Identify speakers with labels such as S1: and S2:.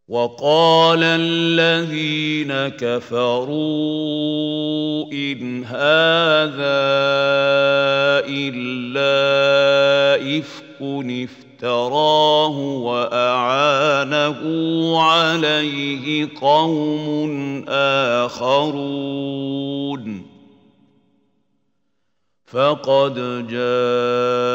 S1: وقال الذين كفروا إن هذا إلا إفك افتراه وأعانه عليه قوم آخرون فقد جاءوا